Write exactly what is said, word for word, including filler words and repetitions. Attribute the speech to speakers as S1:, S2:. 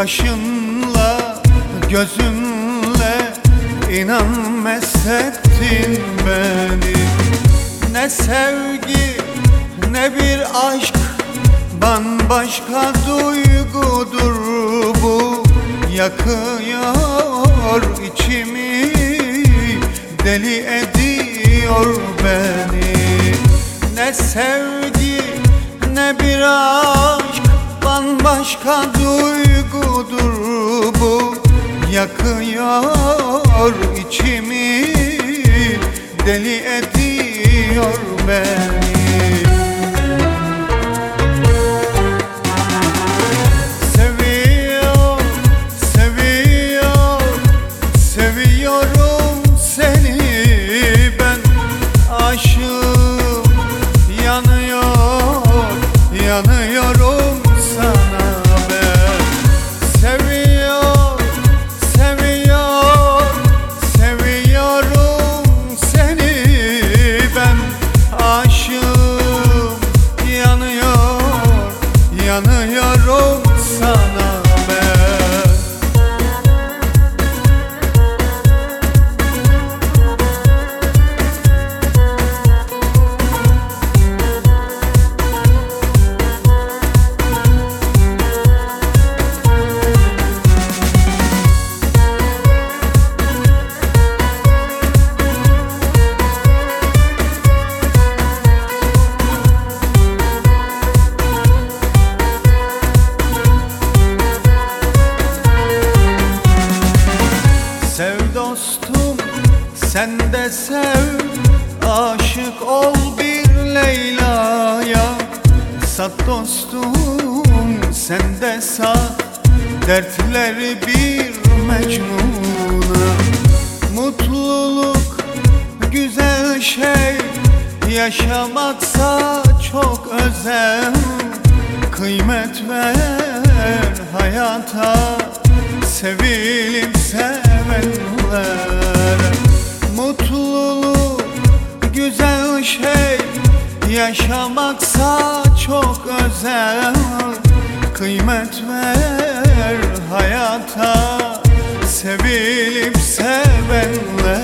S1: kaşınla gözünle inan meshettin beni. Ne sevgi ne bir aşk, bambaşka duygudur bu. Yakıyor içimi, deli ediyor beni. Ne sevgi ne bir aşk, bambaşka duygudur bu. Yakıyor içimi, deli ediyor beni. Seviyor, seviyor, seviyorum seni ben. Aşığım, yanıyor, yanıyorum sana ben. Seviyor, seviyor, seviyorum seni ben. Aşığım, yanıyor, yanıyorum sana ben. Sev dostum, sen de sev, aşık ol bir Leyla'ya. Sat dostum, sen de sat dertleri bir Mecnun'a. Mutluluk güzel şey, yaşamaksa çok özel. Kıymet ver hayata, sevilip sevenlere. Mutluluk güzel şey, yaşamaksa çok özel. Kıymet ver hayata, sevilip sevenlere.